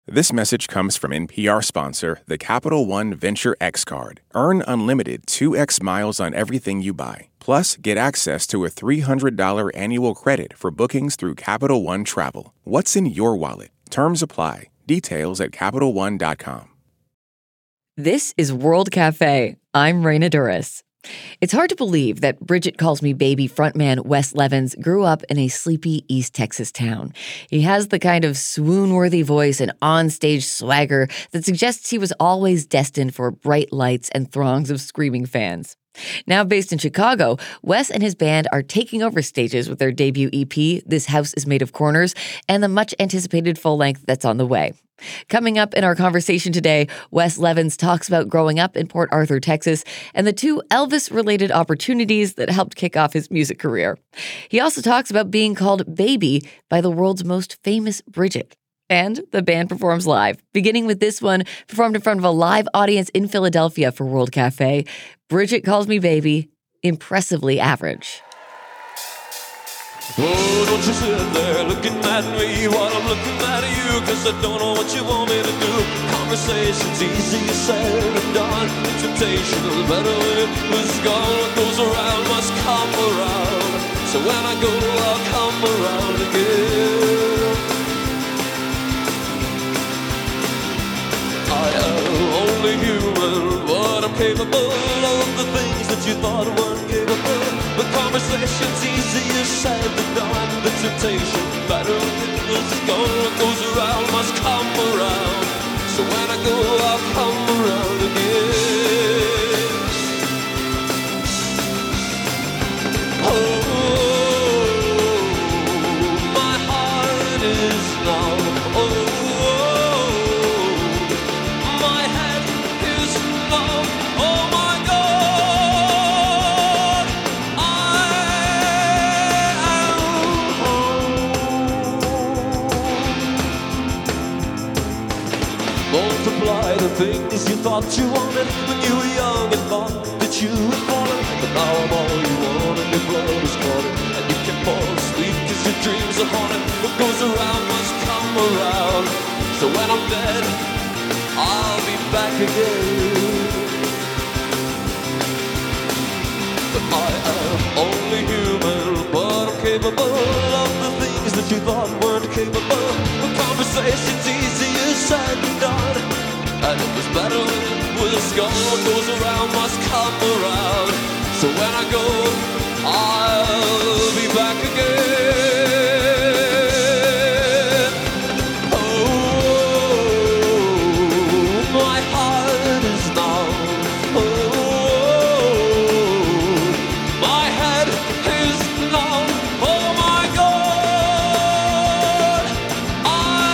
This message comes from NPR sponsor, the Capital One Venture X Card. Earn unlimited 2x miles on everything you buy. Plus, get access to a $300 annual credit for bookings through Capital One Travel. What's in your wallet? Terms apply. Details at CapitalOne.com. This is World Cafe. I'm Raina Duras. It's hard to believe that Bridget Calls Me Baby frontman Wes Levens grew up in a sleepy East Texas town. He has the kind of swoon-worthy voice and on-stage swagger that suggests he was always destined for bright lights and throngs of screaming fans. Now based in Chicago, Wes and his band are taking over stages with their debut EP, This House is Made of Corners, and the much-anticipated full-length that's on the way. Coming up in our conversation today, Wes Levens talks about growing up in Port Arthur, Texas, and the two Elvis-related opportunities that helped kick off his music career. He also talks about being called Baby by the world's most famous Bridget. And the band performs live, beginning with this one performed in front of a live audience in Philadelphia for World Cafe. Bridget Calls Me Baby, impressively average. Oh, don't you sit there looking at me while I'm looking at you, 'cause I don't know what you want me to do. Conversation's easier said than done. Temptation is better when it was gone. What goes around must come around. So when I go, I'll come around again. I am only human, but I'm capable of the things that you thought weren't capable. The conversation's easier said than done. The temptation, better when it was gone. What goes around must come around. So when I go, I'll come around again. Oh, my heart is numb. Oh, things you thought you wanted when you were young and thought that you had fallen. But now I'm all you want and your blood is calling. And you can fall asleep 'cause your dreams are haunted. What goes around must come around. So when I'm dead, I'll be back again. But I am only human, but I'm capable of the things that you thought weren't capable. The conversation's easier said than done. And it was better when it was gone. What goes around must come around. So when I go, I'll be back again. Oh, my heart is numb. Oh, my head is numb. Oh my God, I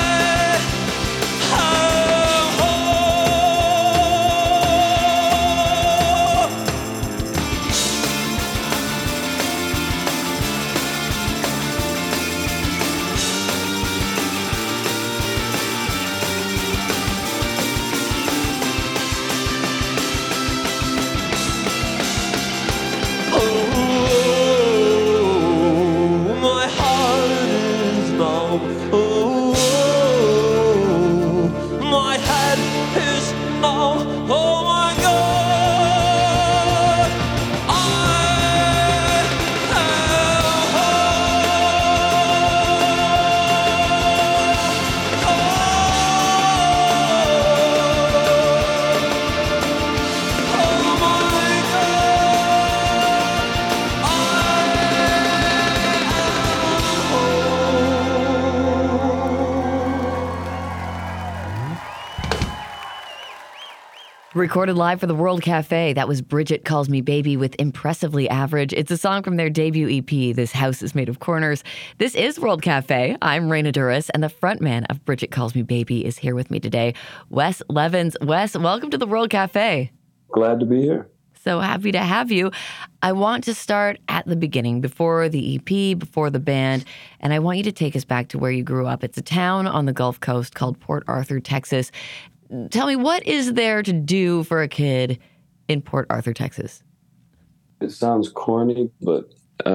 Recorded live for the World Cafe, that was Bridget Calls Me Baby with Impressively Average. It's a song from their debut EP, This House is Made of Corners. This is World Cafe. I'm Raina Duras, and the frontman of Bridget Calls Me Baby is here with me today, Wes Levens. Wes, welcome to the World Cafe. Glad to be here. So happy to have you. I want to start at the beginning, before the EP, before the band, and I want you to take us back to where you grew up. It's a town on the Gulf Coast called Port Arthur, Texas. Tell me, what is there to do for a kid in Port Arthur, Texas? It sounds corny, but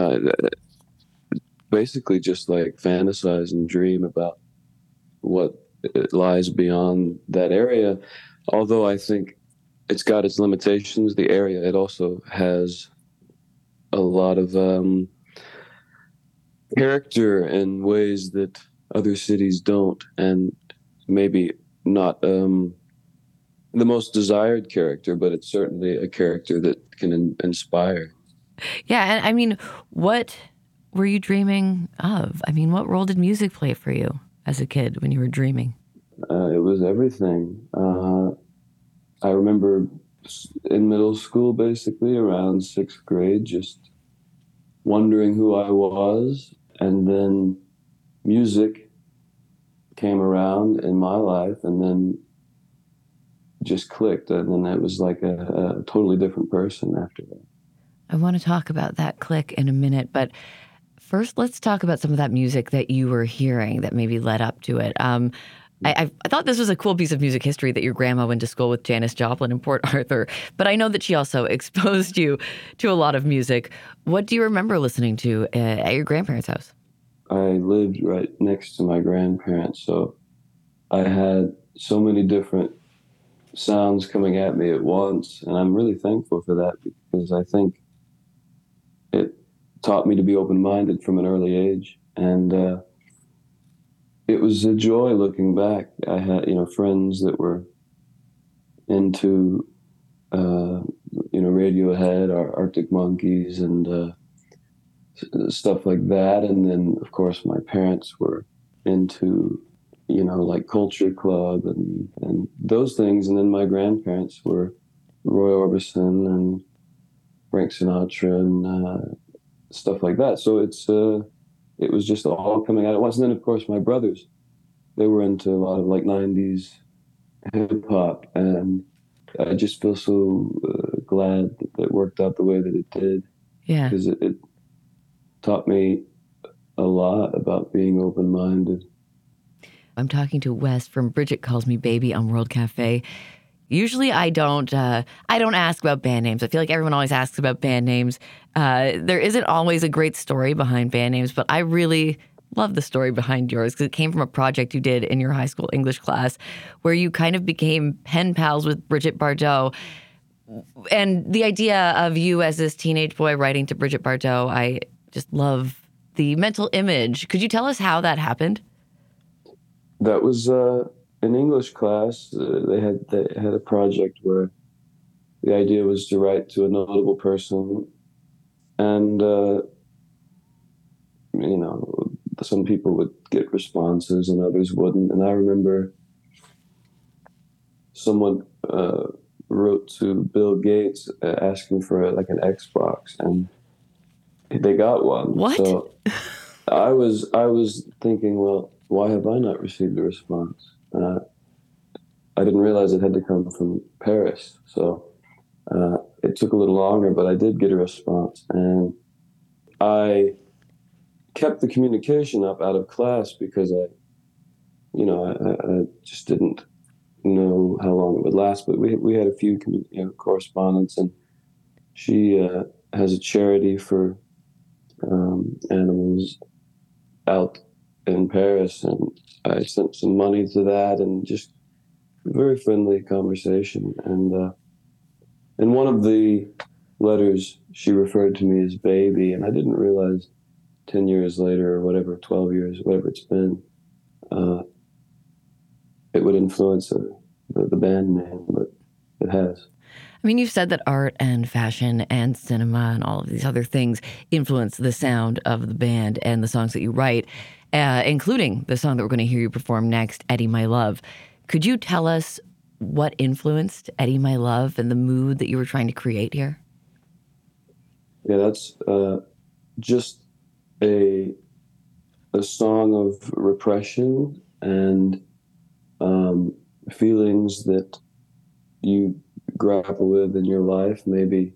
basically just like fantasize and dream about what it lies beyond that area. Although I think it's got its limitations, the area, it also has a lot of character in ways that other cities don't, and maybe not the most desired character, but it's certainly a character that can inspire. Yeah, and I mean, what were you dreaming of? I mean, what role did music play for you as a kid when you were dreaming? It was everything. I remember in middle school, basically around sixth grade, just wondering who I was, and then music came around in my life, and then just clicked, and then it was like a totally different person after that. I want to talk about that click in a minute, but first, let's talk about some of that music that you were hearing that maybe led up to it. I thought this was a cool piece of music history that your grandma went to school with Janis Joplin in Port Arthur, but I know that she also exposed you to a lot of music. What do you remember listening to at your grandparents' house? I lived right next to my grandparents, so I had so many different sounds coming at me at once, and I'm really thankful for that because I think it taught me to be open-minded from an early age, and it was a joy looking back. I had, friends that were into, Radiohead or Arctic Monkeys and stuff like that, and then of course my parents were into, like Culture Club and those things, and then my grandparents were Roy Orbison and Frank Sinatra and stuff like that. So it was just all coming out at once. And then of course my brothers, they were into a lot of like '90s hip hop, and I just feel so glad that it worked out the way that it did. Yeah. Because it taught me a lot about being open-minded. I'm talking to Wes from Bridget Calls Me Baby on World Cafe. Usually I don't ask about band names. I feel like everyone always asks about band names. There isn't always a great story behind band names, but I really love the story behind yours because it came from a project you did in your high school English class where you kind of became pen pals with Brigitte Bardot. And the idea of you as this teenage boy writing to Brigitte Bardot, I just love the mental image. Could you tell us how that happened? That was an English class. They had a project where the idea was to write to a notable person, and some people would get responses and others wouldn't. And I remember someone wrote to Bill Gates asking for an Xbox, and they got one. What? So I was thinking, well, why have I not received a response? I didn't realize it had to come from Paris. So it took a little longer, but I did get a response. And I kept the communication up out of class because I just didn't know how long it would last. But we had a few correspondence, and she has a charity for animals out in Paris, and I sent some money to that, and just very friendly conversation. And in one of the letters, she referred to me as baby, and I didn't realize 10 years later or whatever, 12 years, whatever it's been, it would influence the band name, but it has. I mean, you've said that art and fashion and cinema and all of these other things influence the sound of the band and the songs that you write, including the song that we're going to hear you perform next, Eddie My Love. Could you tell us what influenced Eddie My Love and the mood that you were trying to create here? Yeah, that's just a song of repression and feelings that you grapple with in your life. Maybe,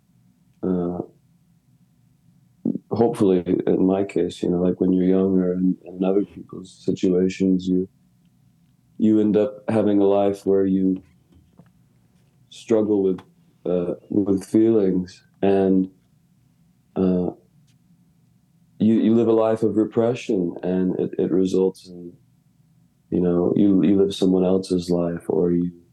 hopefully, in my case, like when you're younger and in other people's situations, you end up having a life where you struggle with feelings, and you live a life of repression, and it results in you live someone else's life, or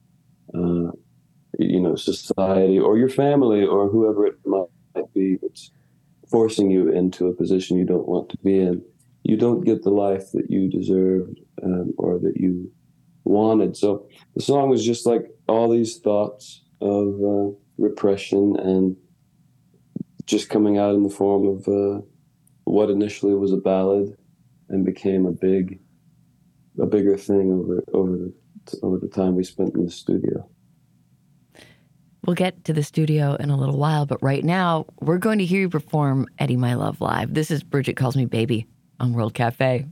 society or your family or whoever it might be that's forcing you into a position you don't want to be in. You don't get the life that you deserved, or that you wanted. So the song was just like all these thoughts of repression, and just coming out in the form of what initially was a ballad and became a bigger thing over the time we spent in the studio. We'll get to the studio in a little while, but right now we're going to hear you perform Eddie My Love live. This is Bridget Calls Me Baby on World Cafe.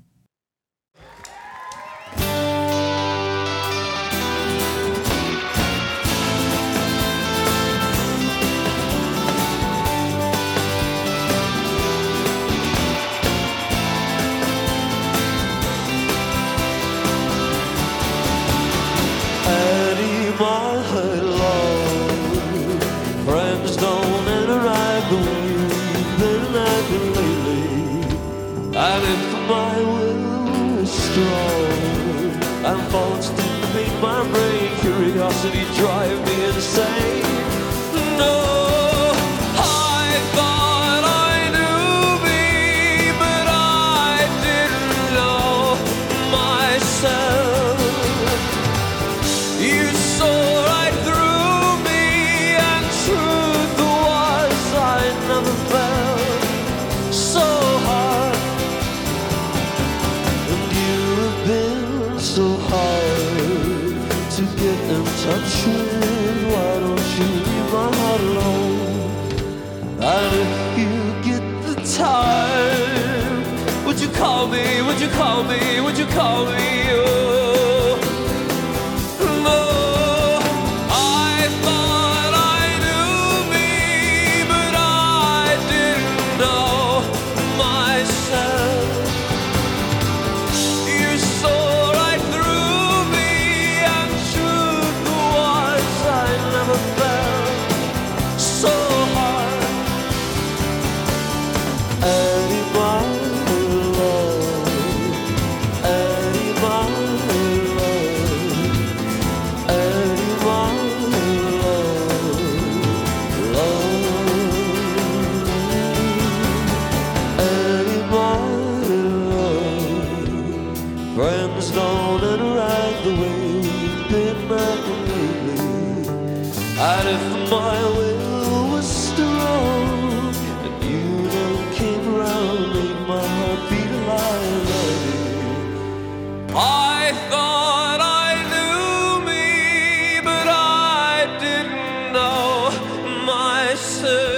Eddie, my love, friends don't interact the way you've been acting lately. And if my will is strong and thoughts dictate my brain, curiosity drive me insane. No. Touch with, why don't you leave my heart alone? And if you get the time, would you call me, would you call me, would you call me? Oh, no, I thought I knew me, but I didn't know myself. You saw right through me and truth was I never felt so hard. Eddie, my love, Eddie, my love, Eddie, my love, Eddie, my love. Friends don't interact the way we've been acting lately. And if my will was strong and you never came around, made my heart beat alive, Eddie. I thought I knew me, but I didn't know myself.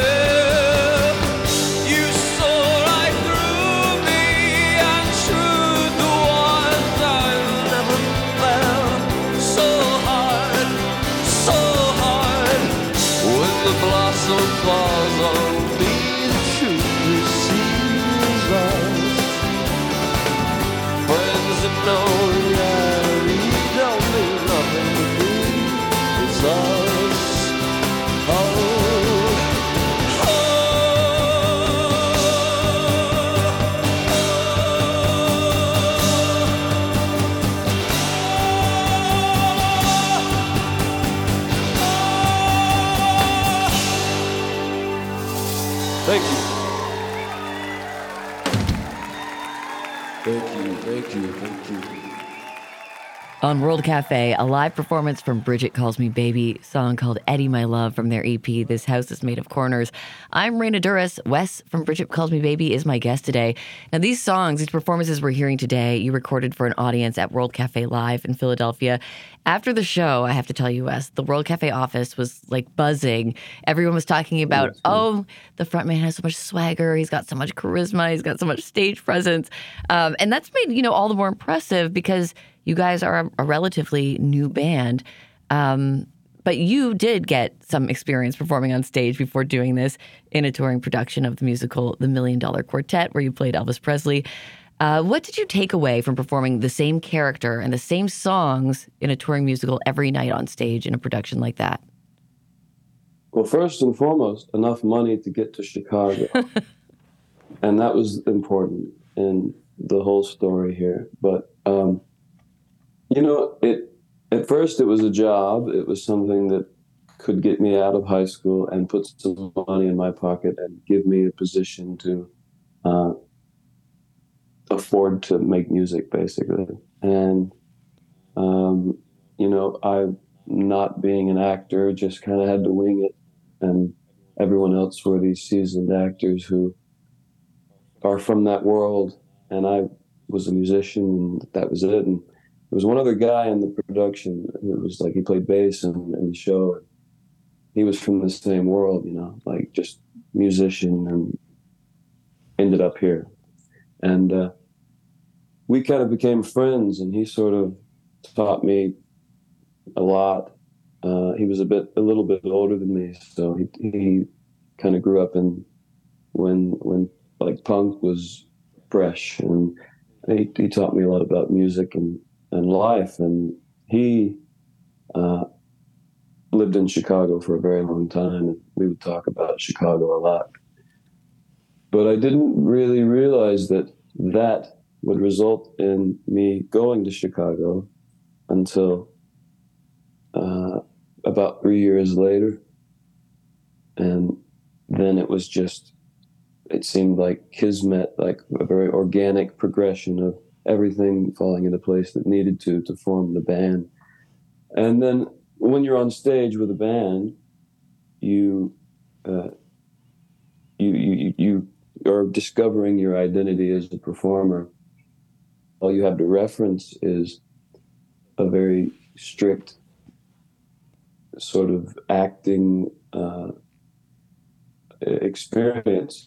You saw right through me and truth was I never felt so hard, so hard. When the blossom falls on me, the truth receives us. Friends that know reality don't mean nothing to me. It's us. Oh. Thank you. Thank you. On World Cafe, a live performance from Bridget Calls Me Baby, song called Eddie My Love from their EP, This House is Made of Corners. I'm Raina Duras. Wes from Bridget Calls Me Baby is my guest today. Now, these songs, these performances we're hearing today, you recorded for an audience at World Cafe Live in Philadelphia. After the show, I have to tell you, Wes, the World Cafe office was like buzzing. Everyone was talking about, the front man has so much swagger, he's got so much charisma, he's got so much stage presence. And that's made, all the more impressive because you guys are a relatively new band. But you did get some experience performing on stage before doing this in a touring production of the musical The $1 Million Quartet, where you played Elvis Presley. What did you take away from performing the same character and the same songs in a touring musical every night on stage in a production like that? Well, first and foremost, enough money to get to Chicago. And that was important in the whole story here. But At first it was a job. It was something that could get me out of high school and put some money in my pocket and give me a position to uh, afford to make music, basically. And um, I, not being an actor, just kind of had to wing it. And everyone else were these seasoned actors who are from that world, and I was a musician, and that was it. And there was one other guy in the production who was like, he played bass in the show. He was from the same world, like just musician, and ended up here. And we kind of became friends, and he sort of taught me a lot. He was a little bit older than me, so he kind of grew up in when like punk was fresh, and he taught me a lot about music and life. And he uh, lived in Chicago for a very long time, and we would talk about Chicago a lot. But I didn't really realize that would result in me going to Chicago until about 3 years later. And then it seemed like kismet, like a very organic progression of everything falling into place that needed to form the band. And then when you're on stage with a band, you uh, you are discovering your identity as a performer. All you have to reference is a very strict sort of acting experience.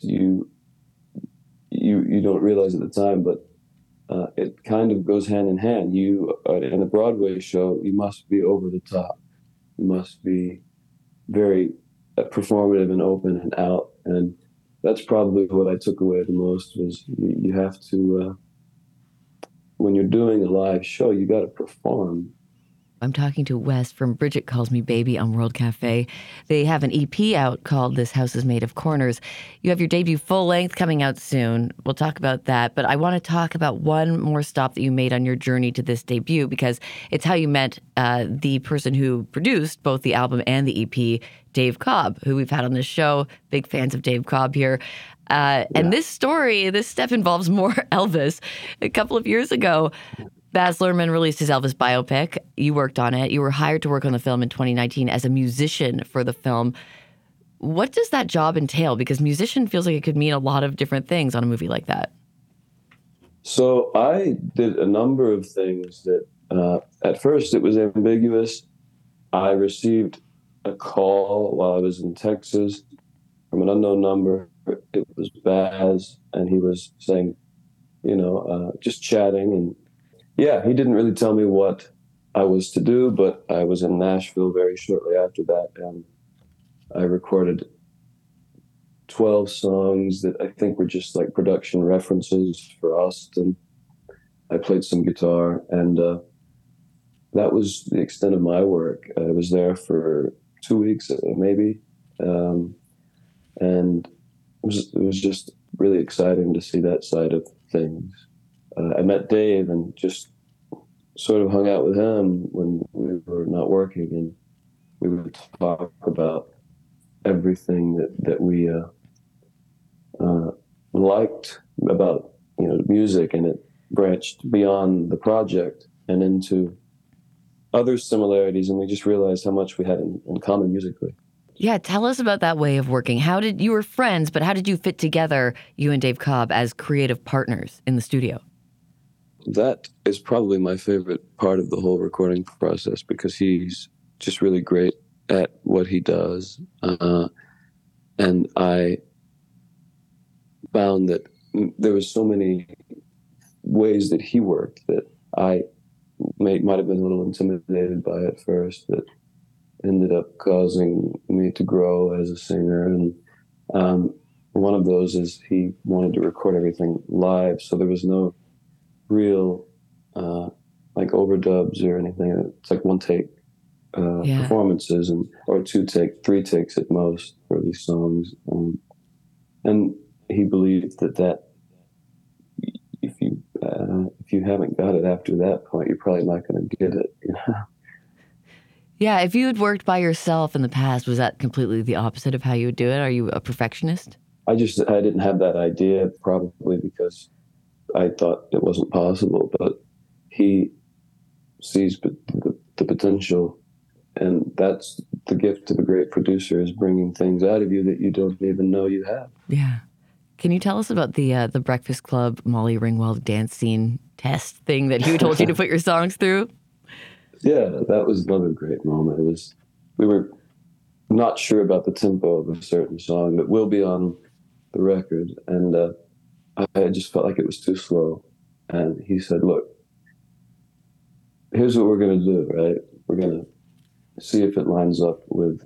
You don't realize at the time, but it kind of goes hand in hand. You in a Broadway show, you must be over the top. You must be very performative and open and out. And that's probably what I took away the most was you have to when you're doing a live show, you got to perform. I'm talking to Wes from Bridget Calls Me Baby on World Cafe. They have an EP out called This House is Made of Corners. You have your debut full length coming out soon. We'll talk about that. But I want to talk about one more stop that you made on your journey to this debut, because it's how you met the person who produced both the album and the EP, Dave Cobb, who we've had on this show. Big fans of Dave Cobb here. And this step involves more Elvis. A couple of years ago, Baz Luhrmann released his Elvis biopic. You worked on it. You were hired to work on the film in 2019 as a musician for the film. What does that job entail? Because musician feels like it could mean a lot of different things on a movie like that. So I did a number of things that at first it was ambiguous. I received a call while I was in Texas from an unknown number. It was Baz, and he was saying, just chatting. And yeah, he didn't really tell me what I was to do, but I was in Nashville very shortly after that, and I recorded 12 songs that I think were just like production references for us. And I played some guitar, and that was the extent of my work. I was there for 2 weeks, maybe. And it was just really exciting to see that side of things. I met Dave and just sort of hung out with him when we were not working, and we would talk about everything that we liked about music, and it branched beyond the project and into other similarities, and we just realized how much we had in common musically. Yeah, tell us about that way of working. You were friends, but how did you fit together, you and Dave Cobb, as creative partners in the studio? That is probably my favorite part of the whole recording process, because he's just really great at what he does. And I found that there was so many ways that he worked that I might have been a little intimidated by at first, that ended up causing me to grow as a singer. And one of those is he wanted to record everything live, so there was no real like overdubs or anything. It's like one take performances, or 3 takes at most for these songs. And he believed that if you if you haven't got it after that point, you're probably not going to get it. Yeah, if you had worked by yourself in the past, was that completely the opposite of how you would do it? Are you a perfectionist? I didn't have that idea, probably because I thought it wasn't possible, but he sees the potential, and that's the gift of a great producer, is bringing things out of you that you don't even know you have. Yeah. Can you tell us about the Breakfast Club Molly Ringwald dance scene test thing that he told you to put your songs through? Yeah, that was another great moment. We were not sure about the tempo of a certain song that will be on the record, and I just felt like it was too slow. And he said, "Look, here's what we're going to do, right? We're going to see if it lines up with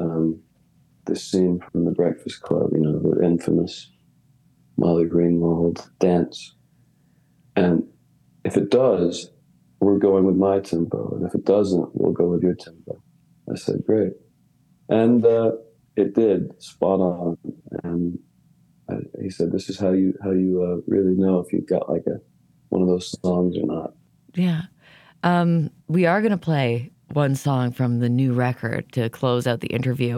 this scene from the Breakfast Club, the infamous Molly Ringwald dance. And if it does, we're going with my tempo. And if it doesn't, we'll go with your tempo." I said, "Great." And it did, spot on. And he said, "This is how you really know if you've got like one of those songs or not." Yeah. We are going to play one song from the new record to close out the interview.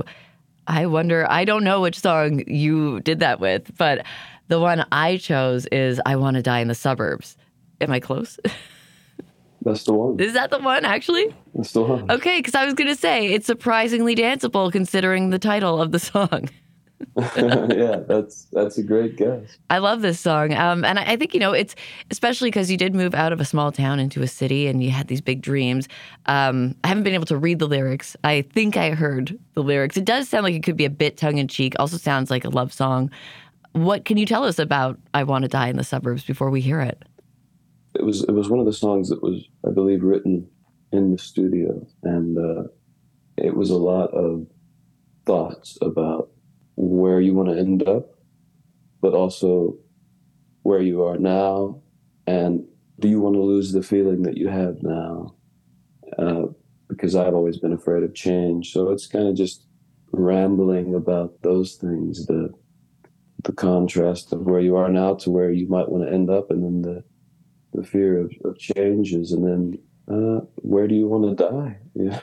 I don't know which song you did that with, but the one I chose is I Want to Die in the Suburbs. Am I close? That's the one. Is that the one, actually? That's the one. Okay, because I was going to say it's surprisingly danceable considering the title of the song. Yeah, that's a great guess. I love this song. And I think, it's especially because you did move out of a small town into a city and you had these big dreams. I haven't been able to read the lyrics. I think I heard the lyrics. It does sound like it could be a bit tongue-in-cheek. Also sounds like a love song. What can you tell us about I Want to Die in the Suburbs before we hear it? It was one of the songs that was, I believe, written in the studio. And it was a lot of thoughts about where you want to end up, but also where you are now, and do you want to lose the feeling that you have now? Because I've always been afraid of change, so it's kind of just rambling about those things, the contrast of where you are now to where you might want to end up, and then the fear of changes, and then where do you want to die? Yeah.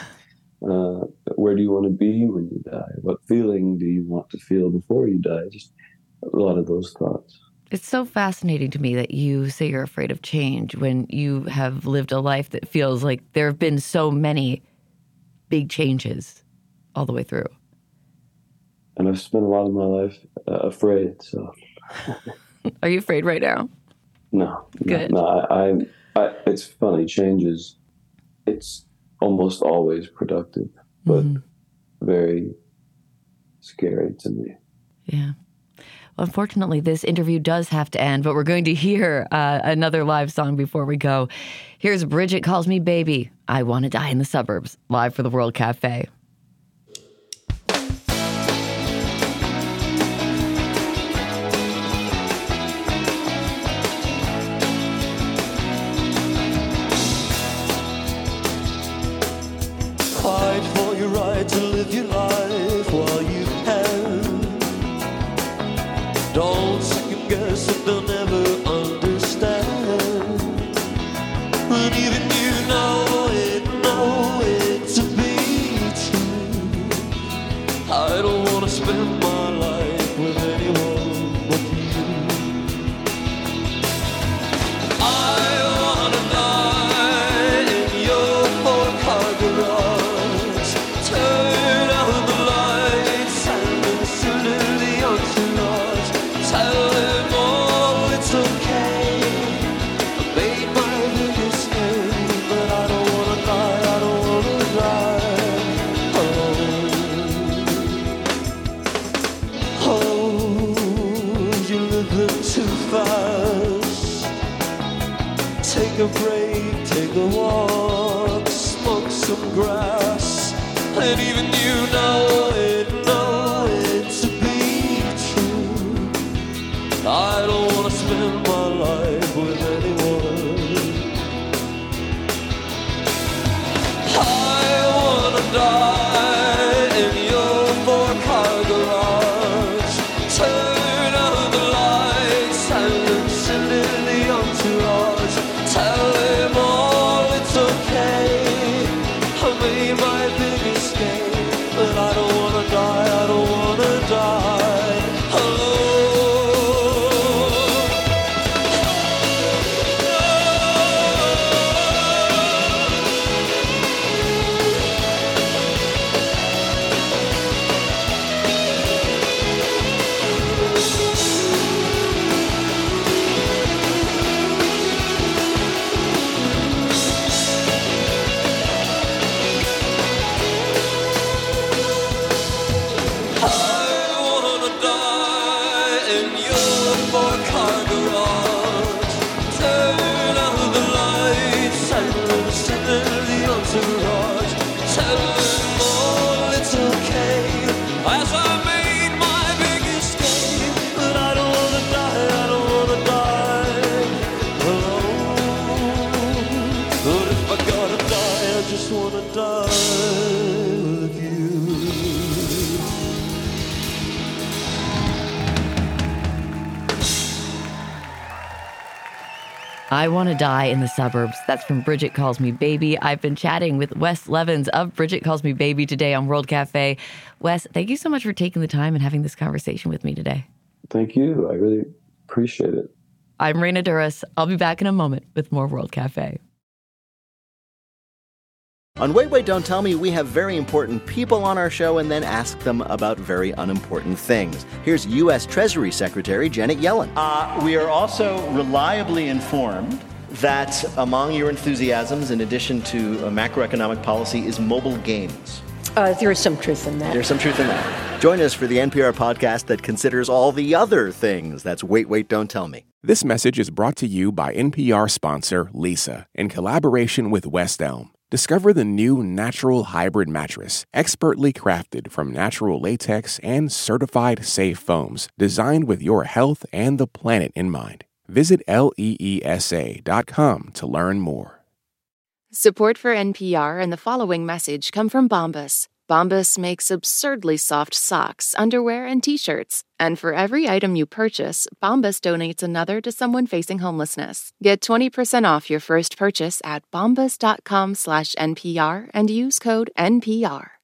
Where do you want to be when you die? What feeling do you want to feel before you die? Just a lot of those thoughts. It's so fascinating to me that you say you're afraid of change when you have lived a life that feels like there have been so many big changes all the way through. And I've spent a lot of my life afraid, so. Are you afraid right now? No. Good. No, it's funny, changes, it's almost always productive, but very scary to me. Yeah. Well, unfortunately, this interview does have to end, but we're going to hear another live song before we go. Here's Bridget Calls Me Baby, I Want to Die in the Suburbs, live for the World Cafe. Fight for your right to live your life while you can. Don't second guess it, they'll never understand. And even you know it to be true. I don't want to spend my life with anyone but you. I want to die in your four-car garage. Turn out the lights and listen to the entourage. Tell them all it's okay. I made my biggest mistake, but I don't want to die, I don't want to die. Oh, you're living too fast. Take a break, take a walk, smoke some grass. And even you know it to be true. I don't want to spend my life with anyone. I want to die in your four-car garage. Turn out the lights and listen to the entourage. wanna die with you. I Want to Die in the Suburbs. That's from Bridget Calls Me Baby. I've been chatting with Wes Levens of Bridget Calls Me Baby today on World Cafe. Wes, thank you so much for taking the time and having this conversation with me today. Thank you. I really appreciate it. I'm Raina Douris. I'll be back in a moment with more World Cafe. On Wait, Wait, Don't Tell Me, we have very important people on our show and then ask them about very unimportant things. Here's U.S. Treasury Secretary Janet Yellen. We are also reliably informed that among your enthusiasms, in addition to macroeconomic policy, is mobile games. There is some truth in that. There's some truth in that. Join us for the NPR podcast that considers all the other things. That's Wait, Wait, Don't Tell Me. This message is brought to you by NPR sponsor Leesa in collaboration with West Elm. Discover the new natural hybrid mattress, expertly crafted from natural latex and certified safe foams, designed with your health and the planet in mind. Visit leesa.com to learn more. Support for NPR and the following message come from Bombas. Bombas makes absurdly soft socks, underwear, and T-shirts. And for every item you purchase, Bombas donates another to someone facing homelessness. Get 20% off your first purchase at bombas.com/NPR and use code NPR.